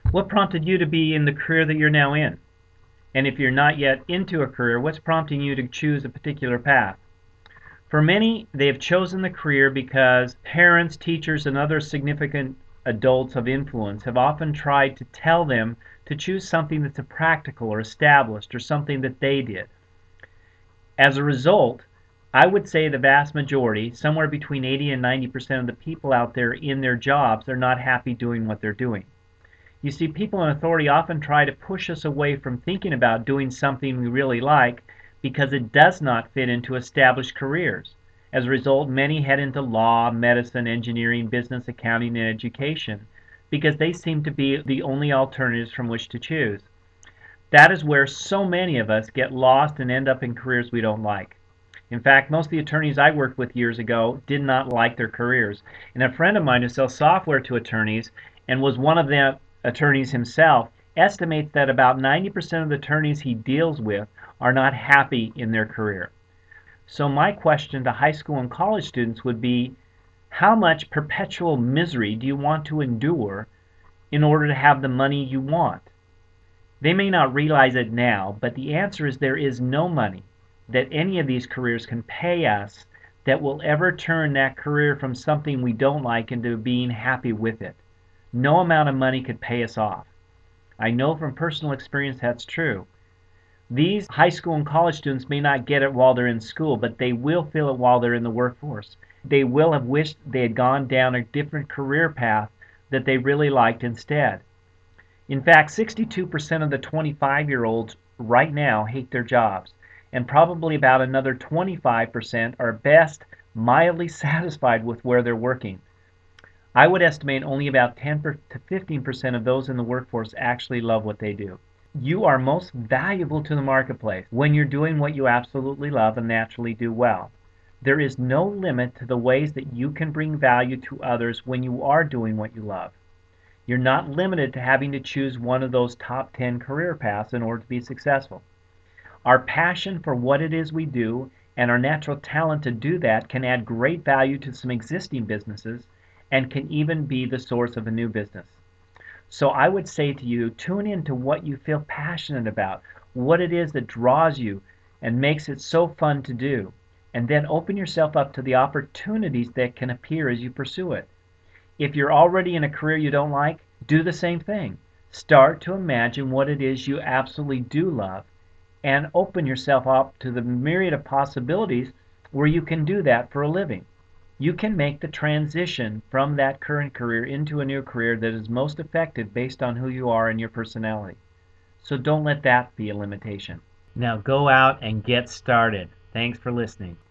What prompted you to be in the career that you're now in? And if you're not yet into a career, what's prompting you to choose a particular path? For many, they have chosen the career because parents, teachers, and other significant adults of influence have often tried to tell them to choose something that's practical or established or something that they did. As a result, I would say the vast majority, somewhere between 80 and 90% of the people out there in their jobs, are not happy doing what they're doing. You see, people in authority often try to push us away from thinking about doing something we really like because it does not fit into established careers. As a result, many head into law, medicine, engineering, business, accounting, and education because they seem to be the only alternatives from which to choose. That is where so many of us get lost and end up in careers we don't like. In fact, most of the attorneys I worked with years ago did not like their careers. And a friend of mine who sells software to attorneys and was one of the attorneys himself estimates that about 90% of the attorneys he deals with are not happy in their career. So my question to high school and college students would be, how much perpetual misery do you want to endure in order to have the money you want? They may not realize it now, but the answer is there is no money that any of these careers can pay us that will ever turn that career from something we don't like into being happy with it. No amount of money could pay us off. I know from personal experience that's true. These high school and college students may not get it while they're in school, but they will feel it while they're in the workforce. They will have wished they had gone down a different career path that they really liked instead. In fact, 62% of the 25-year-olds right now hate their jobs, and probably about another 25% are best mildly satisfied with where they're working. I would estimate only about 10 to 15% of those in the workforce actually love what they do. You are most valuable to the marketplace when you're doing what you absolutely love and naturally do well. There is no limit to the ways that you can bring value to others when you are doing what you love. You're not limited to having to choose one of those top 10 career paths in order to be successful. Our passion for what it is we do and our natural talent to do that can add great value to some existing businesses and can even be the source of a new business. So I would say to you, tune into what you feel passionate about, what it is that draws you and makes it so fun to do, and then open yourself up to the opportunities that can appear as you pursue it. If you're already in a career you don't like, do the same thing. Start to imagine what it is you absolutely do love and open yourself up to the myriad of possibilities where you can do that for a living. You can make the transition from that current career into a new career that is most effective based on who you are and your personality. So don't let that be a limitation. Now go out and get started. Thanks for listening.